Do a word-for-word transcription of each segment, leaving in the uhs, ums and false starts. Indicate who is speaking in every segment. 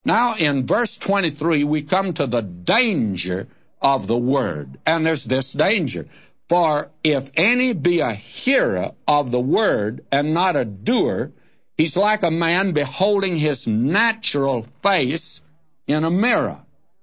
Speaker 1: Now, in verse twenty-three, we come to the danger of the word. And there's this danger. For if any be a hearer of the word and not a doer, he's like a man beholding his natural face in a mirror.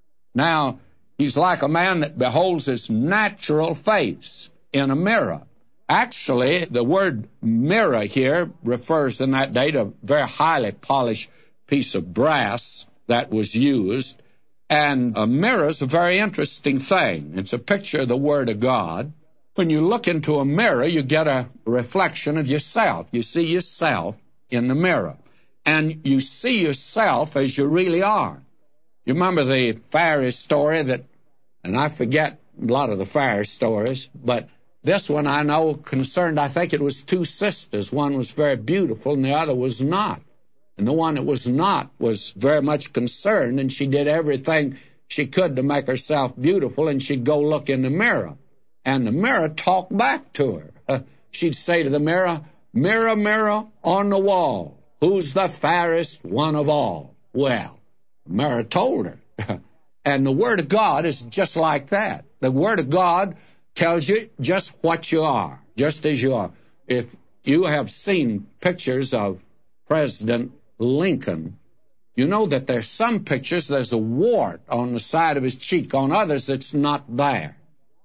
Speaker 1: Now, he's like a man that beholds his natural face in a mirror. Actually, the word mirror here refers in that day to a very highly polished piece of brass that was used. And a mirror is a very interesting thing. It's a picture of the Word of God. When you look into a mirror, you get a reflection of yourself. You see yourself in the mirror. And you see yourself as you really are. You remember the fairy story that, and I forget a lot of the fairy stories, but this one I know concerned, I think it was two sisters. One was very beautiful and the other was not. And the one that was not was very much concerned, and she did everything she could to make herself beautiful, and she'd go look in the mirror. And the mirror talked back to her. Uh, she'd say to the mirror, "Mirror, mirror on the wall, who's the fairest one of all?" Well, the mirror told her. And the Word of God is just like that. The Word of God tells you just what you are, just as you are. If you have seen pictures of President Lincoln, you know that there's some pictures, there's a wart on the side of his cheek. On others, it's not there.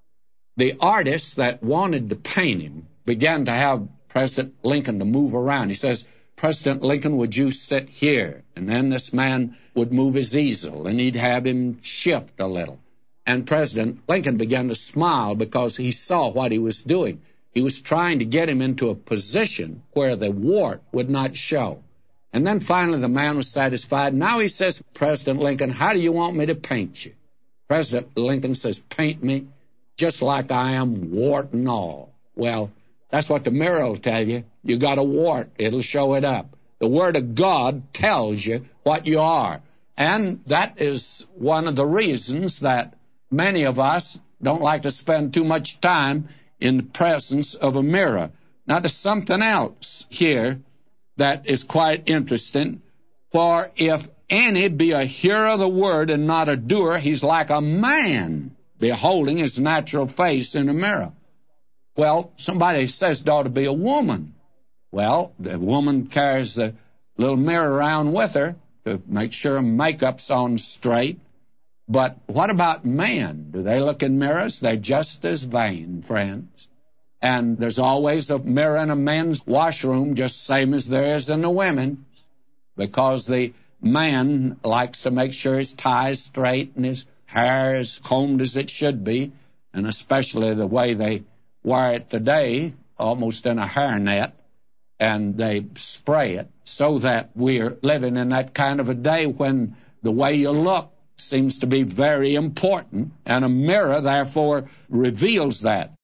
Speaker 1: The artist that wanted to paint him began to have President Lincoln to move around. He says, "President Lincoln, would you sit here?" And then this man would move his easel, and he'd have him shift a little. And President Lincoln began to smile because he saw what he was doing. He was trying to get him into a position where the wart would not show. And then finally the man was satisfied. Now he says, "President Lincoln, how do you want me to paint you?" President Lincoln says, "Paint me just like I am, wart and all." Well, that's what the mirror will tell you. You got a wart. It'll show it up. The Word of God tells you what you are. And that is one of the reasons that many of us don't like to spend too much time in the presence of a mirror. Now, there's something else here that is quite interesting. For if any be a hearer of the word and not a doer, he's like a man beholding his natural face in a mirror. Well, somebody says there ought to be a woman. Well, the woman carries the little mirror around with her to make sure her makeup's on straight. But what about men? Do they look in mirrors? They're just as vain, friends. And there's always a mirror in a men's washroom, just same as there is in the women's, because the man likes to make sure his tie is straight and his hair is combed as it should be, and especially the way they wear it today, almost in a hairnet, and they spray it, so that we're living in that kind of a day when the way you look seems to be very important, and a mirror, therefore, reveals that.